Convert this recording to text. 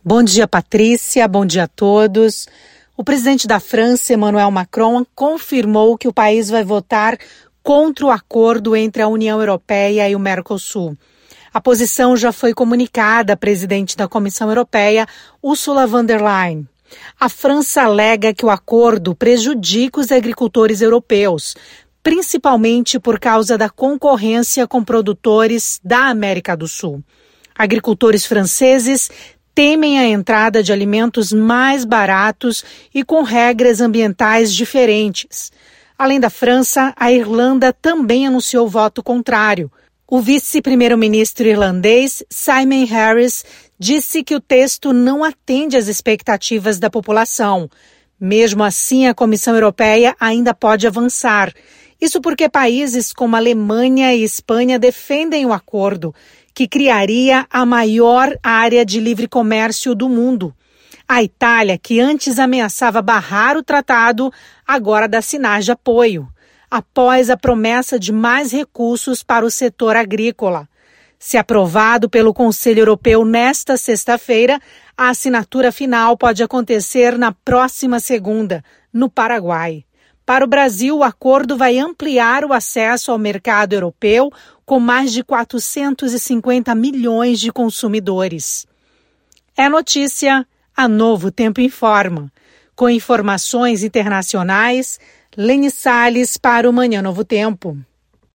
Bom dia, Patrícia. Bom dia a todos. O presidente da França, Emmanuel Macron, confirmou que o país vai votar contra o acordo entre a União Europeia e o Mercosul. A posição já foi comunicada à presidente da Comissão Europeia, Ursula von der Leyen. A França alega que o acordo prejudica os agricultores europeus, principalmente por causa da concorrência com produtores da América do Sul. Agricultores franceses temem a entrada de alimentos mais baratos e com regras ambientais diferentes. Além da França, a Irlanda também anunciou voto contrário. O vice-primeiro-ministro irlandês, Simon Harris, disse que o texto não atende às expectativas da população. Mesmo assim, a Comissão Europeia ainda pode avançar. Isso porque países como Alemanha e Espanha defendem o acordo, que criaria a maior área de livre comércio do mundo. A Itália, que antes ameaçava barrar o tratado, agora dá sinais de apoio, após a promessa de mais recursos para o setor agrícola. Se aprovado pelo Conselho Europeu nesta sexta-feira, a assinatura final pode acontecer na próxima segunda, no Paraguai. Para o Brasil, o acordo vai ampliar o acesso ao mercado europeu com mais de 450 milhões de consumidores. É notícia, a Novo Tempo informa. Com informações internacionais, Lene Salles para o Manhã Novo Tempo.